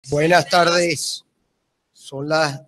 Buenas tardes. Son las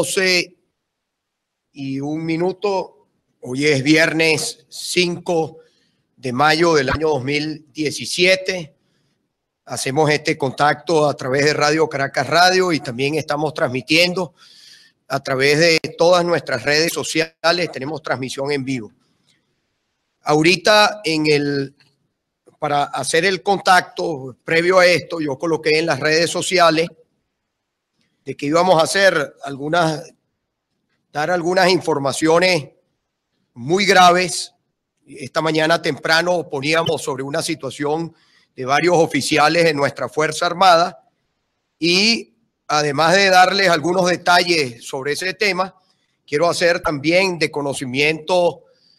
12:01. Hoy es viernes 5 de mayo del año 2017. Hacemos este contacto a través de Radio Caracas Radio y también estamos transmitiendo a través de todas nuestras redes sociales. Tenemos transmisión en vivo. Ahorita para hacer el contacto previo a esto, yo coloqué en las redes sociales de que íbamos a hacer dar algunas informaciones muy graves. Esta mañana temprano poníamos sobre una situación de varios oficiales de nuestra Fuerza Armada y además de darles algunos detalles sobre ese tema, quiero hacer también de conocimiento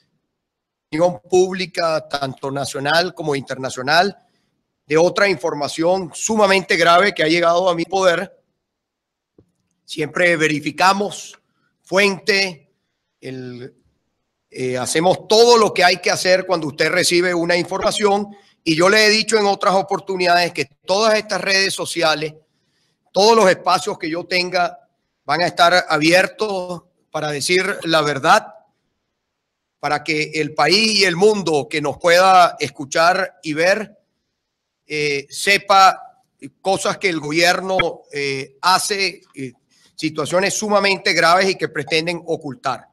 pública, tanto nacional como internacional, de otra información sumamente grave que ha llegado a mi poder. Siempre verificamos fuente, hacemos todo lo que hay que hacer cuando usted recibe una información, y yo le he dicho en otras oportunidades que todas estas redes sociales, todos los espacios que yo tenga van a estar abiertos para decir la verdad, para que el país y el mundo que nos pueda escuchar y ver sepa cosas que el gobierno hace, situaciones sumamente graves y que pretenden ocultar.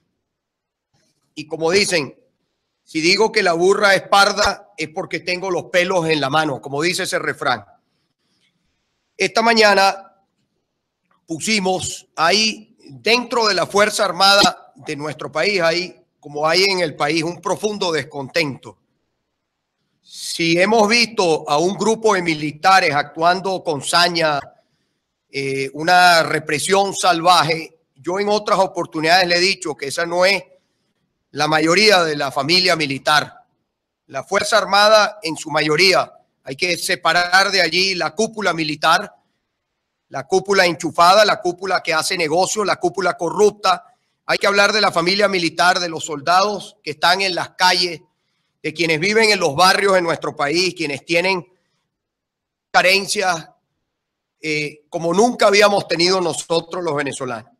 Y como dicen, si digo que la burra es parda es porque tengo los pelos en la mano, como dice ese refrán. Esta mañana pusimos ahí, dentro de la Fuerza Armada de nuestro país, como hay en el país, un profundo descontento. Si hemos visto a un grupo de militares actuando con saña, una represión salvaje, yo en otras oportunidades le he dicho que esa no es la mayoría de la familia militar. La Fuerza Armada, en su mayoría, hay que separar de allí la cúpula militar, la cúpula enchufada, la cúpula que hace negocio, la cúpula corrupta. Hay que hablar de la familia militar, de los soldados que están en las calles, de quienes viven en los barrios de nuestro país, quienes tienen carencias como nunca habíamos tenido nosotros los venezolanos.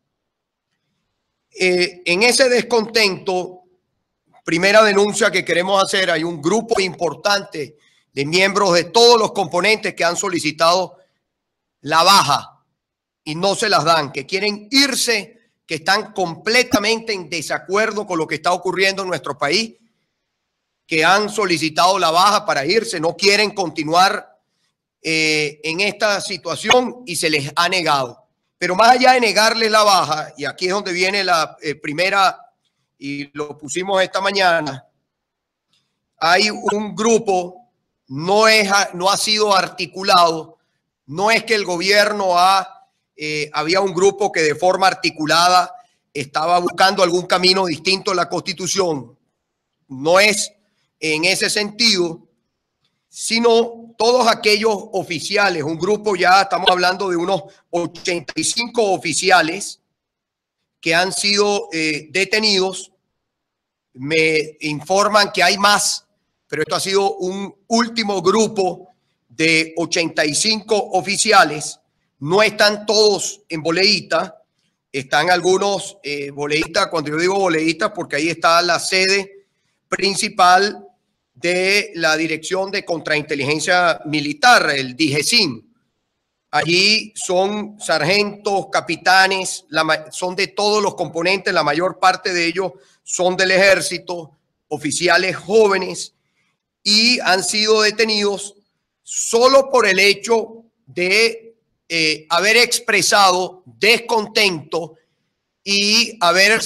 En ese descontento, primera denuncia que queremos hacer, hay un grupo importante de miembros de todos los componentes que han solicitado la baja y no se las dan, que quieren irse, que están completamente en desacuerdo con lo que está ocurriendo en nuestro país, que han solicitado la baja para irse, no quieren continuar en esta situación y se les ha negado. Pero más allá de negarles la baja, y aquí es donde viene la primera, y lo pusimos esta mañana, hay un grupo, no ha sido articulado, no es que el gobierno había un grupo que de forma articulada estaba buscando algún camino distinto a la Constitución. No es en ese sentido, sino todos aquellos oficiales, un grupo, ya estamos hablando de unos 85 oficiales que han sido detenidos. Me informan que hay más, pero esto ha sido un último grupo de 85 oficiales. No están todos en boleíta, están algunos boleítas. Cuando yo digo boleítas, porque ahí está la sede principal de la Dirección de Contrainteligencia Militar, el DIGESIM. Allí son sargentos, capitanes, son de todos los componentes, la mayor parte de ellos son del ejército, oficiales jóvenes, y han sido detenidos solo por el hecho de haber expresado descontento y haber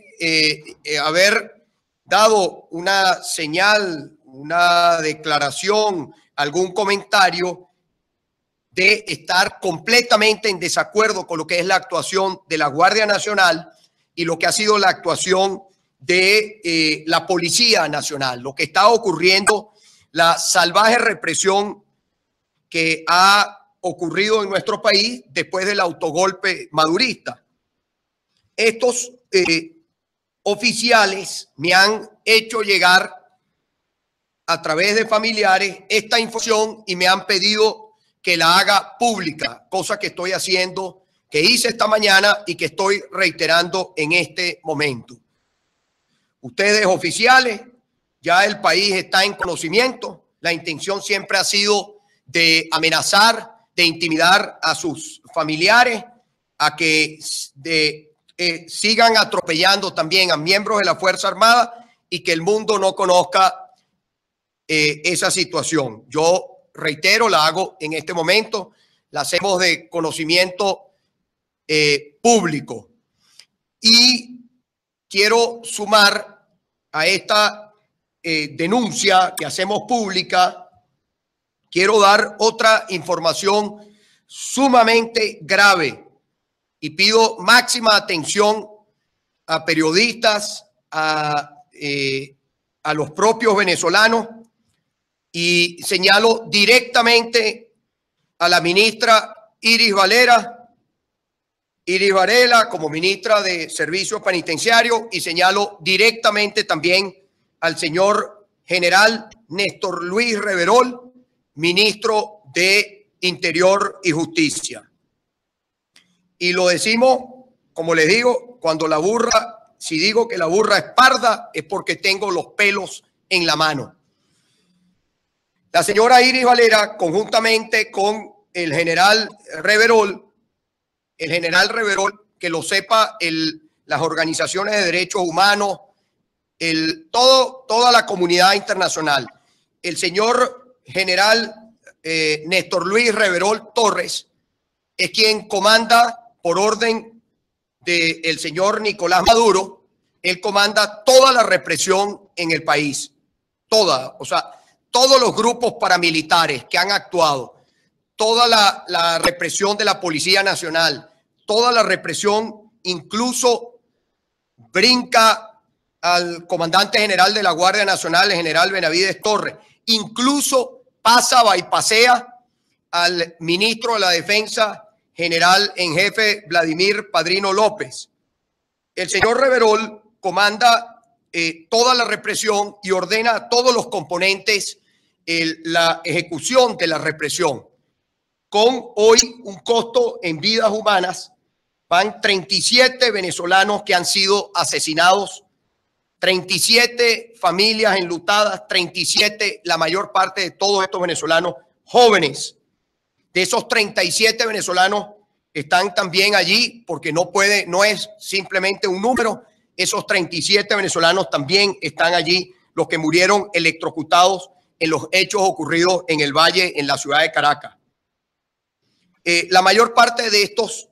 dado una señal, una declaración, algún comentario de estar completamente en desacuerdo con lo que es la actuación de la Guardia Nacional y lo que ha sido la actuación de la Policía Nacional, lo que está ocurriendo, la salvaje represión que ha ocurrido en nuestro país después del autogolpe madurista. Estos oficiales me han hecho llegar a través de familiares esta información y me han pedido que la haga pública, cosa que estoy haciendo, que hice esta mañana y que estoy reiterando en este momento. Ustedes oficiales, ya el país está en conocimiento. La intención siempre ha sido de amenazar, de intimidar a sus familiares, a que sigan atropellando también a miembros de la Fuerza Armada y que el mundo no conozca esa situación. Yo reitero, la hago en este momento, la hacemos de conocimiento público. Y quiero sumar a esta denuncia que hacemos pública, quiero dar otra información sumamente grave y pido máxima atención a periodistas, a los propios venezolanos, y señalo directamente a la ministra Iris Varela como ministra de Servicios Penitenciarios, y señalo directamente también al señor general Néstor Luis Reverol, ministro de Interior y Justicia. Y lo decimos, como les digo, cuando la burra, si digo que la burra es parda, es porque tengo los pelos en la mano. La señora Iris Varela, conjuntamente con el general Reverol, que lo sepa las organizaciones de derechos humanos, toda la comunidad internacional, el señor general Néstor Luis Reverol Torres es quien comanda por orden del señor Nicolás Maduro. Él comanda toda la represión en el país, toda, o sea, todos los grupos paramilitares que han actuado, toda la represión de la Policía Nacional, toda la represión, incluso brinca al comandante general de la Guardia Nacional, el general Benavides Torres, incluso bypassea al ministro de la Defensa, general en jefe Vladimir Padrino López. El señor Reverol comanda toda la represión y ordena a todos los componentes la ejecución de la represión, con hoy un costo en vidas humanas. Van 37 venezolanos que han sido asesinados, 37 familias enlutadas, 37, la mayor parte de todos estos venezolanos jóvenes. De esos 37 venezolanos están también allí, porque no es simplemente un número, esos 37 venezolanos también están allí, los que murieron electrocutados en los hechos ocurridos en el Valle, en la ciudad de Caracas. La mayor parte de estos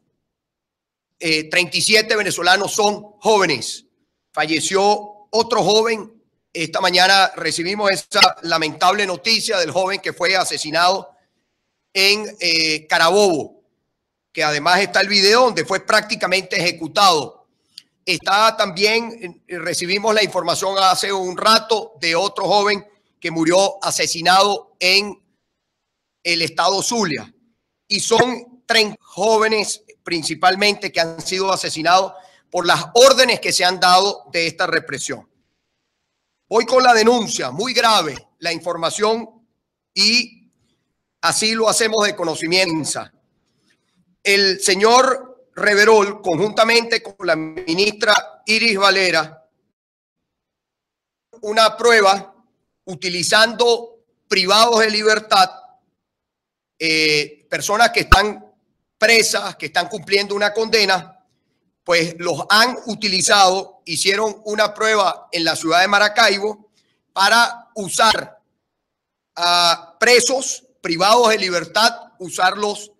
37 venezolanos son jóvenes. Falleció otro joven. Esta mañana recibimos esa lamentable noticia del joven que fue asesinado en Carabobo, que además está el video donde fue prácticamente ejecutado. Está también, recibimos la información hace un rato de otro joven que murió asesinado en el estado Zulia. Y son 30 jóvenes principalmente que han sido asesinados por las órdenes que se han dado de esta represión. Voy con la denuncia, muy grave la información, y así lo hacemos de conocimiento. El señor Reverol, conjuntamente con la ministra Iris Varela, una prueba utilizando privados de libertad, personas que están presas, que están cumpliendo una condena, pues los han utilizado, hicieron una prueba en la ciudad de Maracaibo para usar a presos privados de libertad, usarlos,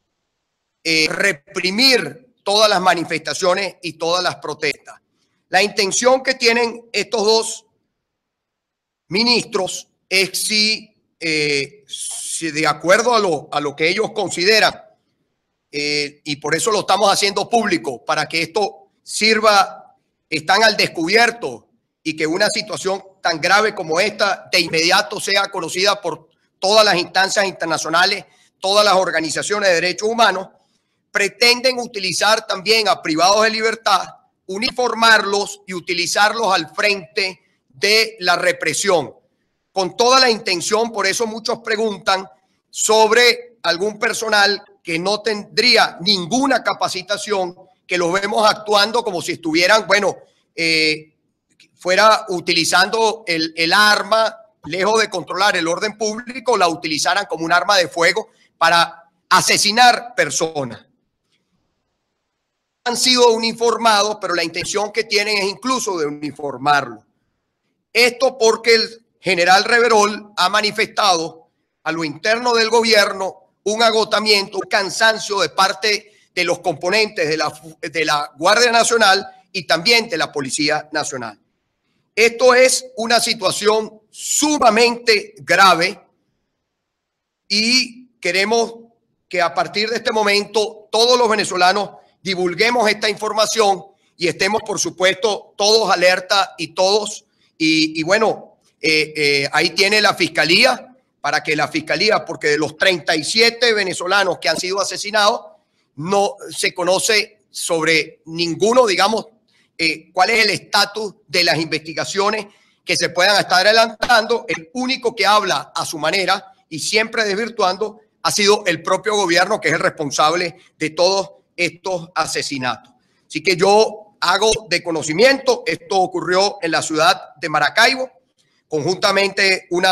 reprimir todas las manifestaciones y todas las protestas. La intención que tienen estos dos ministros es si de acuerdo a lo que ellos consideran, y por eso lo estamos haciendo público, para que esto sirva, están al descubierto, y que una situación tan grave como esta de inmediato sea conocida por todas las instancias internacionales, todas las organizaciones de derechos humanos. Pretenden utilizar también a privados de libertad, uniformarlos y utilizarlos al frente de la represión, con toda la intención. Por eso muchos preguntan sobre algún personal que no tendría ninguna capacitación, que los vemos actuando como si estuvieran, bueno, fuera utilizando el arma, lejos de controlar el orden público, la utilizaran como un arma de fuego para asesinar personas. Han sido uniformados, pero la intención que tienen es incluso de uniformarlo. Esto porque el general Reverol ha manifestado a lo interno del gobierno un agotamiento, un cansancio de parte de los componentes de la Guardia Nacional y también de la Policía Nacional. Esto es una situación sumamente grave y queremos que a partir de este momento todos los venezolanos divulguemos esta información y estemos, por supuesto, todos alerta y todos. Y bueno, ahí tiene la Fiscalía, para que la Fiscalía, porque de los 37 venezolanos que han sido asesinados, no se conoce sobre ninguno, digamos, cuál es el estatus de las investigaciones que se puedan estar adelantando. El único que habla a su manera y siempre desvirtuando ha sido el propio gobierno, que es el responsable de todos estos asesinatos. Así que yo hago de conocimiento, esto ocurrió en la ciudad de Maracaibo, conjuntamente un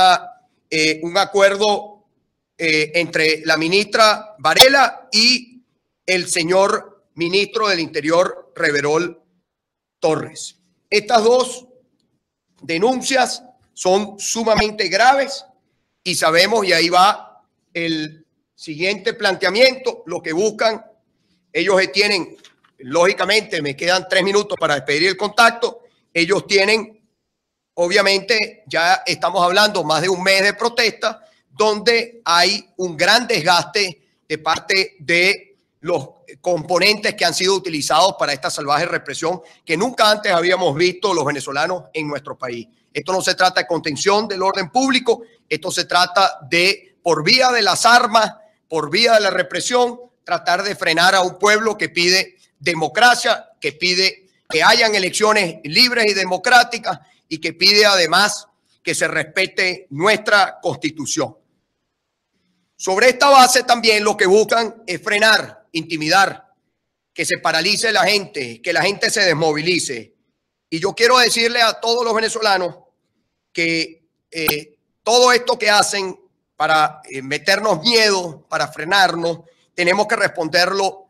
acuerdo entre la ministra Varela y el señor ministro del Interior, Reverol Torres. Estas dos denuncias son sumamente graves y sabemos, y ahí va el siguiente planteamiento, lo que buscan. Ellos tienen, lógicamente, me quedan 3 minutos para despedir el contacto. Ellos tienen, obviamente, ya estamos hablando más de un mes de protesta, donde hay un gran desgaste de parte de los componentes que han sido utilizados para esta salvaje represión que nunca antes habíamos visto los venezolanos en nuestro país. Esto no se trata de contención del orden público, esto se trata de, por vía de las armas, por vía de la represión, tratar de frenar a un pueblo que pide democracia, que pide que hayan elecciones libres y democráticas y que pide además que se respete nuestra Constitución. Sobre esta base también lo que buscan es frenar, intimidar, que se paralice la gente, que la gente se desmovilice. Y yo quiero decirle a todos los venezolanos que todo esto que hacen para meternos miedo, para frenarnos, tenemos que responderlo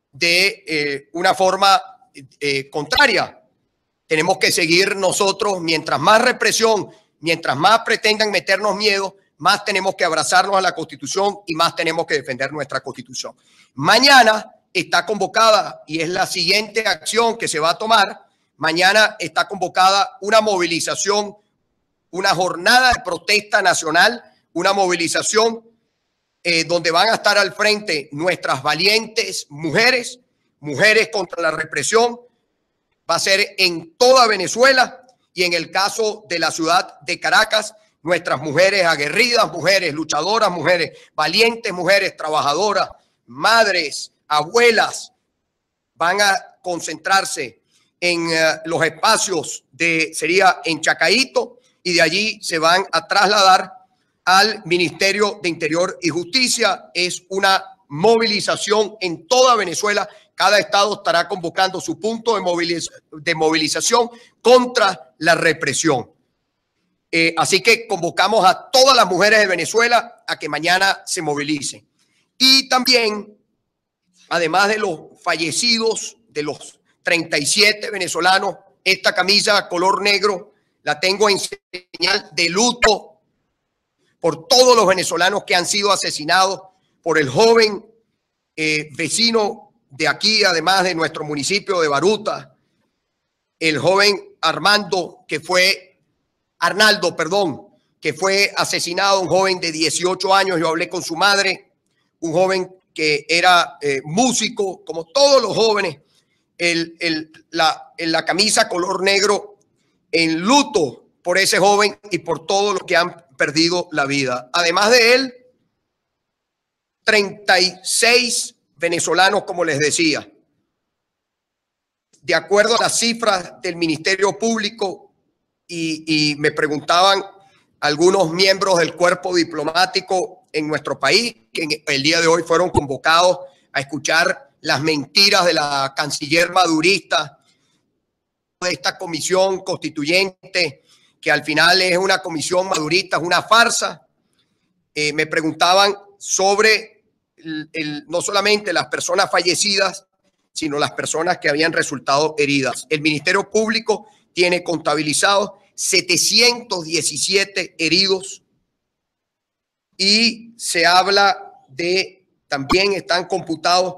de una forma contraria. Tenemos que seguir nosotros, mientras más represión, mientras más pretendan meternos miedo, más tenemos que abrazarnos a la Constitución y más tenemos que defender nuestra Constitución. Mañana está convocada, y es la siguiente acción que se va a tomar, mañana está convocada una movilización, una jornada de protesta nacional, una movilización donde van a estar al frente nuestras valientes mujeres, mujeres contra la represión. Va a ser en toda Venezuela y en el caso de la ciudad de Caracas, nuestras mujeres aguerridas, mujeres luchadoras, mujeres valientes, mujeres trabajadoras, madres, abuelas, van a concentrarse en los espacios sería en Chacaíto, y de allí se van a trasladar al Ministerio de Interior y Justicia. Es una movilización en toda Venezuela. Cada estado estará convocando su punto de movilización contra la represión. Así que convocamos a todas las mujeres de Venezuela a que mañana se movilicen. Y también, además de los fallecidos, de los 37 venezolanos, esta camisa color negro la tengo en señal de luto por todos los venezolanos que han sido asesinados, por el joven vecino de aquí, además de nuestro municipio de Baruta, el joven Arnaldo, que fue asesinado, un joven de 18 años. Yo hablé con su madre, un joven que era músico, como todos los jóvenes, en la camisa color negro, en luto por ese joven y por todos los que han perdido la vida. Además de él, 36 venezolanos, como les decía. De acuerdo a las cifras del Ministerio Público, y me preguntaban algunos miembros del cuerpo diplomático en nuestro país, que el día de hoy fueron convocados a escuchar las mentiras de la canciller madurista, de esta comisión constituyente, que al final es una comisión madurista, es una farsa. Me preguntaban sobre no solamente las personas fallecidas, sino las personas que habían resultado heridas. El Ministerio Público tiene contabilizados 717 heridos y se habla de, también están computados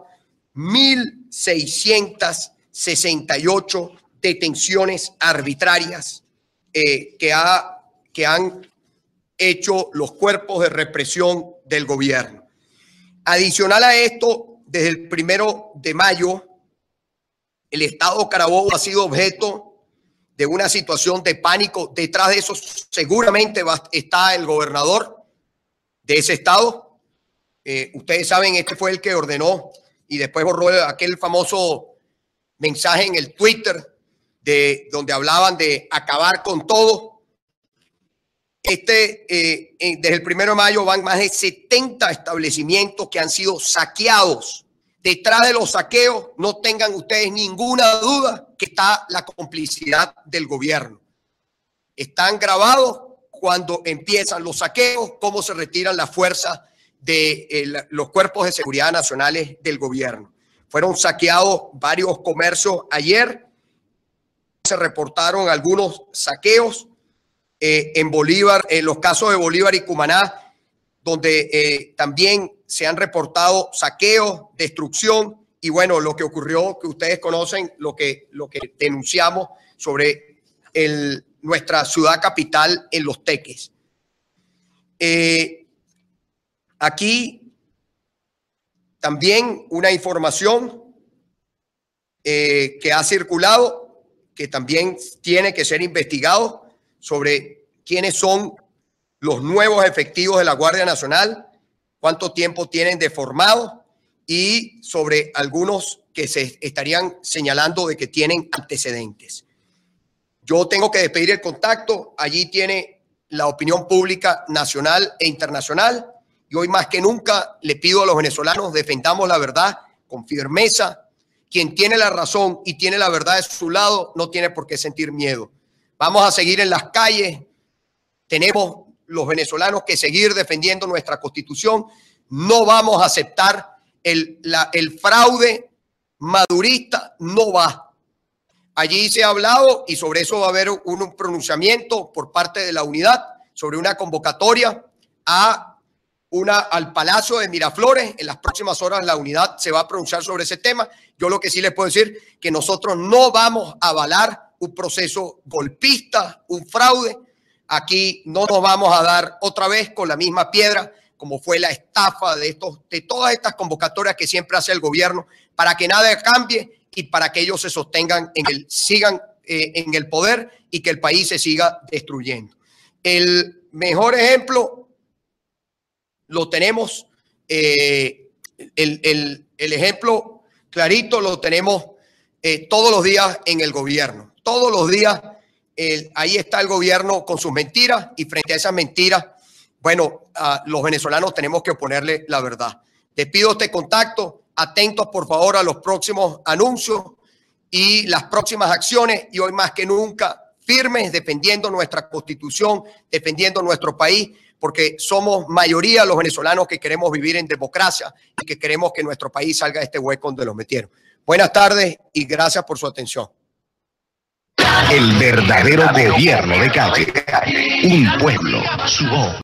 1.668 detenciones arbitrarias que han hecho los cuerpos de represión del gobierno. Adicional a esto, desde el 1 de mayo, el estado Carabobo ha sido objeto de una situación de pánico. Detrás de eso seguramente está el gobernador de ese estado. Ustedes saben, este fue el que ordenó y después borró aquel famoso mensaje en el Twitter donde hablaban de acabar con todo. Desde el 1 de mayo van más de 70 establecimientos que han sido saqueados. Detrás de los saqueos, no tengan ustedes ninguna duda que está la complicidad del gobierno. Están grabados cuando empiezan los saqueos, cómo se retiran las fuerzas de los cuerpos de seguridad nacionales del gobierno. Fueron saqueados varios comercios ayer. Se reportaron algunos saqueos en Bolívar, en los casos de Bolívar y Cumaná, donde también se han reportado saqueos, destrucción y bueno, lo que ocurrió, que ustedes conocen, lo que denunciamos sobre nuestra ciudad capital en Los Teques. Aquí también una información que ha circulado, que también tiene que ser investigado, sobre quiénes son los nuevos efectivos de la Guardia Nacional, cuánto tiempo tienen de formado y sobre algunos que se estarían señalando de que tienen antecedentes. Yo tengo que despedir el contacto. Allí tiene la opinión pública nacional e internacional y hoy más que nunca le pido a los venezolanos defendamos la verdad con firmeza. Quien tiene la razón y tiene la verdad de su lado no tiene por qué sentir miedo. Vamos a seguir en las calles. Tenemos los venezolanos que seguir defendiendo nuestra Constitución. No vamos a aceptar el fraude madurista, no va. Allí se ha hablado y sobre eso va a haber un pronunciamiento por parte de la unidad sobre una convocatoria al Palacio de Miraflores. En las próximas horas la unidad se va a pronunciar sobre ese tema. Yo lo que sí les puedo decir que nosotros no vamos a avalar un proceso golpista, un fraude. Aquí no nos vamos a dar otra vez con la misma piedra como fue la estafa de todas estas convocatorias que siempre hace el gobierno para que nada cambie y para que ellos se sostengan sigan en el poder y que el país se siga destruyendo. El mejor ejemplo lo tenemos, el ejemplo clarito lo tenemos todos los días en el gobierno. Todos los días ahí está el gobierno con sus mentiras y frente a esas mentiras, bueno, los venezolanos tenemos que ponerle la verdad. Te pido este contacto, atentos por favor a los próximos anuncios y las próximas acciones y hoy más que nunca firmes defendiendo nuestra Constitución, defendiendo nuestro país, porque somos mayoría los venezolanos que queremos vivir en democracia y que queremos que nuestro país salga de este hueco donde lo metieron. Buenas tardes y gracias por su atención. El verdadero gobierno de calle. Un pueblo, su voz.